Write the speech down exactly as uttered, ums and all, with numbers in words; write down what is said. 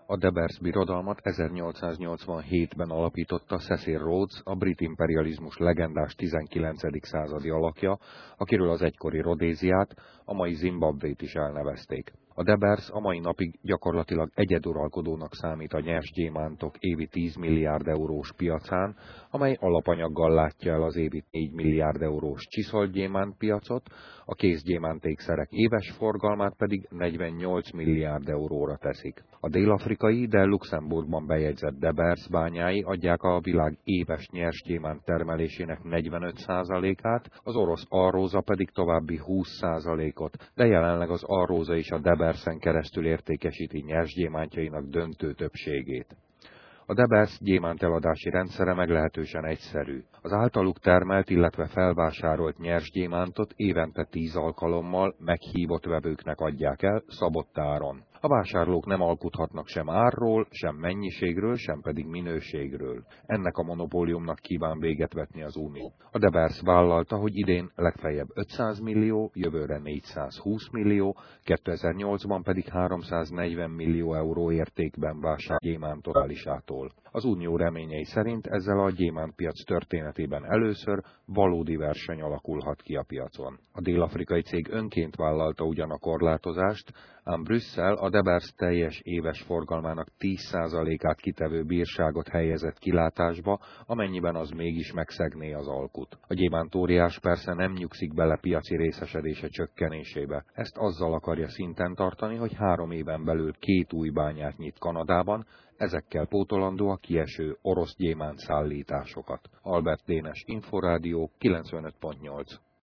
A Debers birodalmat ezernyolcszáznyolcvanhétben alapította Cecil Rhodes, a brit imperializmus legendás tizenkilencedik századi alakja, akiről az egykori Rodéziát, a mai Zimbabvét is elnevezték. A Debers a mai napig gyakorlatilag egyeduralkodónak számít a nyersgyémántok évi tíz milliárd eurós piacán, amely alapanyaggal látja el az évi négy milliárd eurós csiszolgyémánt piacot, a kézgyémántékszerek éves forgalmát pedig negyvennyolc milliárd euróra teszik. A dél-afrikai, de Luxemburgban bejegyzett Debers bányái adják a világ éves nyersgyémánt termelésének negyvenöt százalékát, az orosz Alróza pedig további húsz százalékot, de jelenleg az Alróza is a Debersen keresztül értékesíti nyersgyémántjainak döntő többségét. A Debers gyémánteladási rendszere meglehetősen egyszerű. Az általuk termelt, illetve felvásárolt nyersgyémántot évente tíz alkalommal meghívott vevőknek adják el szabott áron. A vásárlók nem alkuthatnak sem árról, sem mennyiségről, sem pedig minőségről. Ennek a monopóliumnak kíván véget vetni az Unió. A Debers vállalta, hogy idén legfeljebb ötszáz millió, jövőre négyszázhúsz millió, kétezer-nyolcban pedig háromszáznegyven millió euró értékben vásárol gyémántot Alisától. Az Unió reményei szerint ezzel a gyémántpiac történetében először valódi verseny alakulhat ki a piacon. A dél-afrikai cég önként vállalta ugyan a korlátozást, ám Brüsszel a Debers teljes éves forgalmának tíz százalékát kitevő bírságot helyezett kilátásba, amennyiben az mégis megszegné az alkut. A gyémántóriás persze nem nyugszik bele piaci részesedése csökkenésébe. Ezt azzal akarja szinten tartani, hogy három éven belül két új bányát nyit Kanadában, ezekkel pótolandó a kieső orosz gyémánt szállításokat. Albert Dénes, Inforádió kilencvenöt pont nyolc.